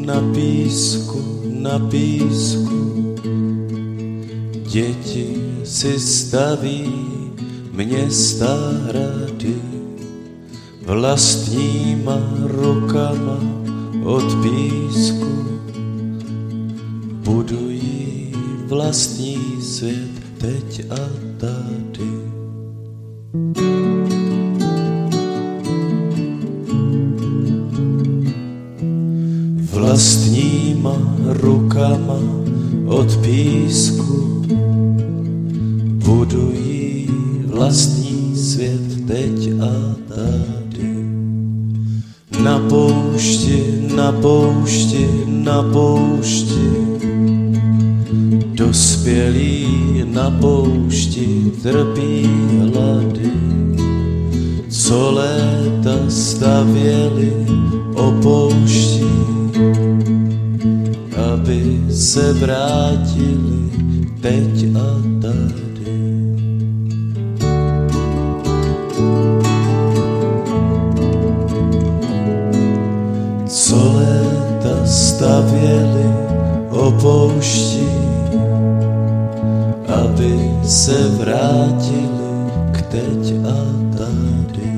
na písku, děti si staví města hrady, vlastníma rukama od písku budují vlastní svět teď a tady. Vlastníma rukama od písku budují vlastní svět teď a tady. Na poušti, na poušti, na poušti, dospělí na poušti trpí hlady. Co léta stavěli o poušti, aby se vrátili teď a tady. Co léta stavěli o poušti, aby se vrátili k teď a tady.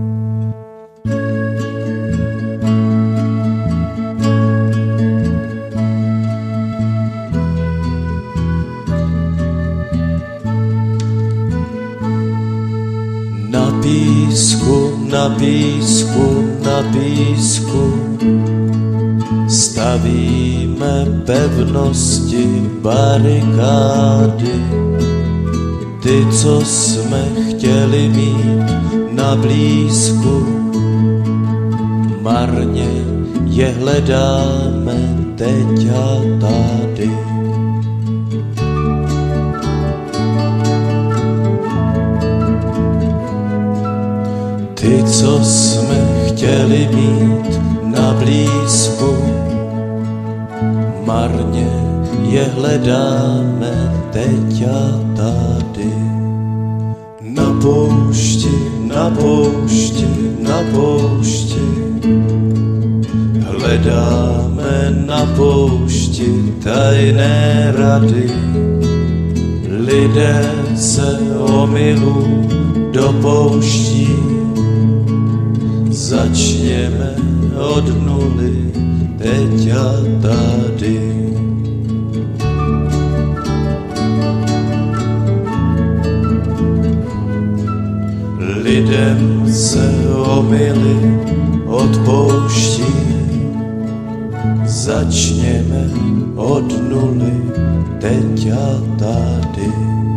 Na písku, na písku, na písku stavíme pevnosti, barikády. Ty, co jsme chtěli mít na blízku, marně je hledáme teď a tady. Ty, co jsme chtěli mít na blízku, marně je hledáme teď a tady. Na poušti, na poušti, na poušti, hledáme na poušti tajné rady. Lidé se omylů dopouští, začněme od nuly teď a tady. Lidem se omyly odpouští, začněme od nuly teď a tady.